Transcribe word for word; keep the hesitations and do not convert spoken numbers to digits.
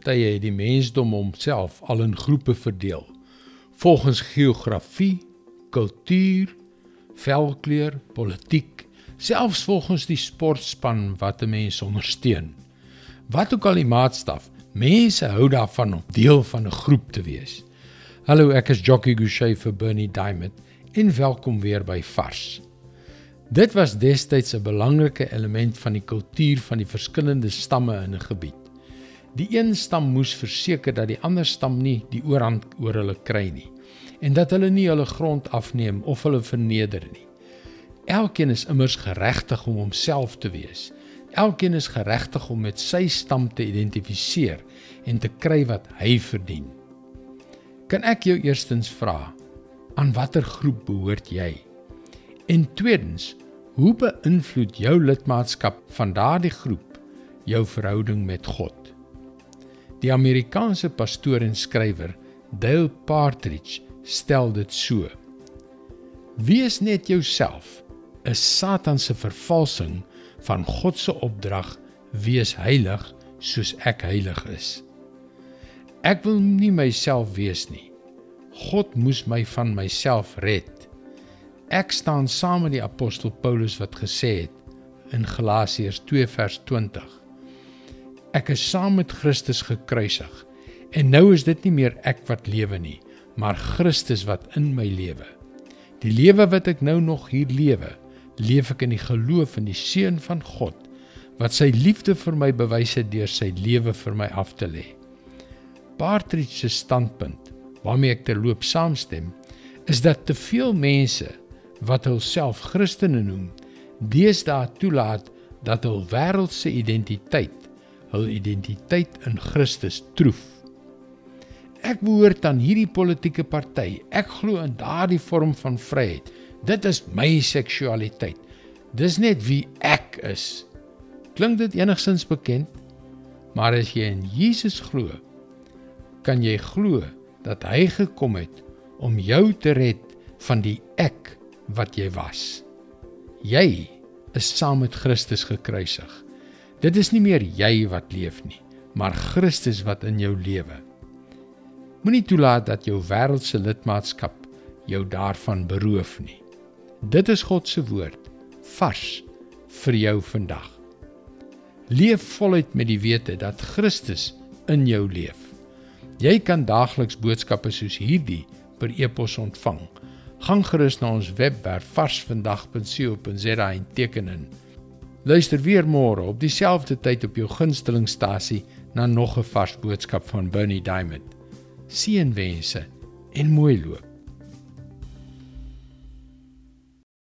tye het die mensdom homself al in groepe verdeel, volgens geografie, kultuur, velkleur, politiek, selfs volgens die sportspan wat 'n mens ondersteun. Wat ook al die maatstaf, mense hou daarvan om deel van 'n groep te wees. Hallo, ek is Jockey Gouchee vir Bernie Diamond en welkom weer by Vars. Dit was destyds 'n belangrike element van die kultuur van die verskillende stamme in 'n gebied. Die een stam moes verseker dat die ander stam nie die oorhand oor hulle kry nie, en dat hulle nie hulle grond afneem of hulle verneder nie. Elkeen is immers geregtig om homself te wees. Elkeen is geregtig om met sy stam te identifiseer en te kry wat hy verdien. Kan ek jou eerstens vra, aan watter groep behoort jy? En tweedens, hoe beïnvloed jou lidmaatskap van daardie groep jou verhouding met God? Die Amerikaanse pastoor en skrywer Dale Partridge stel dit so: Wees net jouself, is Satan se vervalsing van God se opdrag, wees heilig soos ek heilig is. Ek wil nie myself wees nie. God moes my van myself red. Ek staan saam met die apostel Paulus wat gesê het in Galasiërs twee vers twintig: Ek is saam met Christus gekruisig, en nou is dit nie meer ek wat lewe nie, maar Christus wat in my lewe. Die lewe wat ek nou nog hier lewe, leef ek in die geloof in die Seun van God, wat sy liefde vir my bewys het deur sy lewe vir my af te lê. Partridge se standpunt, waarmee ek terloop saamstem, is dat te veel mense, wat hulself Christene noem, deesdae toelaat dat hul wêreldse identiteit, hul identiteit in Christus troef. Ek behoort aan hierdie politieke party, ek glo in daardie vorm van vryheid, dit is my seksualiteit, dis net wie ek is. Klink dit enigstens bekend? Maar as jy in Jesus glo, kan jy glo dat hy gekom het om jou te red van die ek wat jy was. Jy is saam met Christus gekruisig. Dit is nie meer jy wat leef nie, maar Christus wat in jou lewe. Moenie toelaat dat jou wêreldse lidmaatskap jou daarvan beroof nie. Dit is God se woord, vars vir jou vandag. Leef voluit met die wete dat Christus in jou leef. Jy kan daagliks boodskappe soos hierdie per e-pos ontvang. Gaan gerus na ons webwerf varsvandag punt co punt za en teken in. Luister weer môre op dieselfde tyd op jou gunstelingstasie na nog 'n vars boodskap van Bernie Diamond. Seënwense en mooi loop.